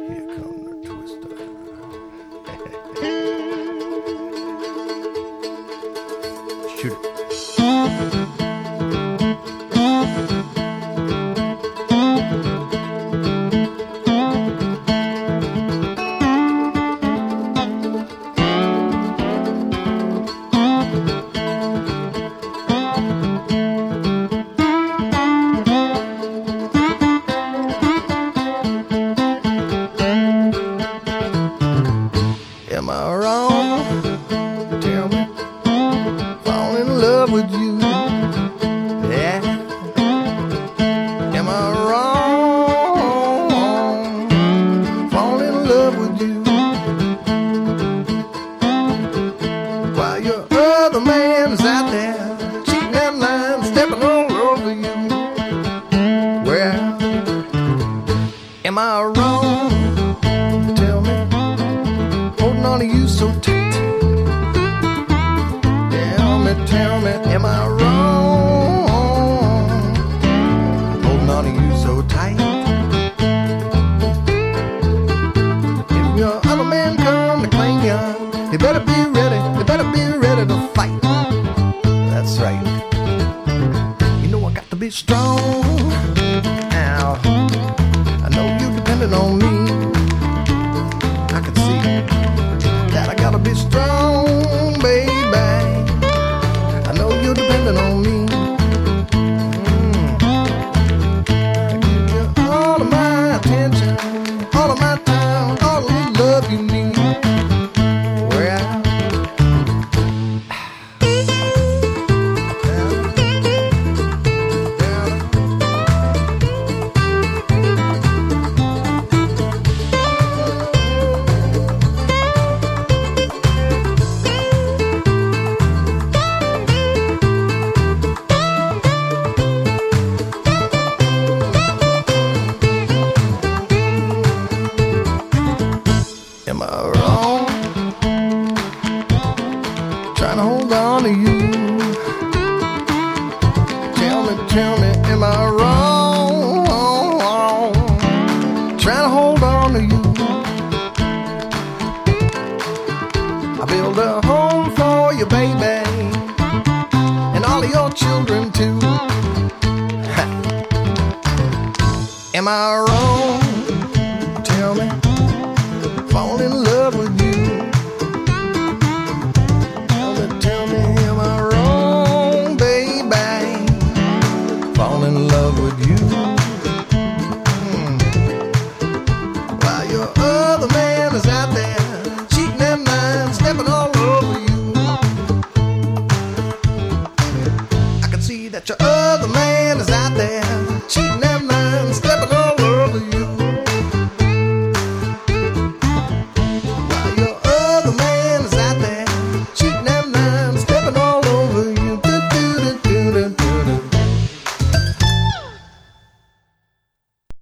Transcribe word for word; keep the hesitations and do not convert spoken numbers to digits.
Am I wrong? Tell me. Fall in love with you. Yeah. Am I wrong? Fall in love with you. While your other man is out there cheating and lying, stepping all over you. Well, am I wrong? Tell me. Holding on to you so tight. Tell me, tell me, am I wrong? Holding on to you so tight. If your other man come to claim you, you better be ready, you better be ready to fight. That's right. You know I got to be strong. Now, I know you're depending on me. I can see that I gotta be strong, baby. I know you're depending on me. Mm. I give you all of my attention, all of my time, all of the love you need. Well, am I wrong? Trying to hold on to you. Tell me, tell me, am I wrong? Trying to hold on to you. I build a home for you, baby, and all of your children too. Am I wrong? Tell me. Fall in love with you. Tell me, tell me, am I wrong, baby? Fall in love with you. Mm. While your other man is out there cheating and lying, stepping all over you. I can see that your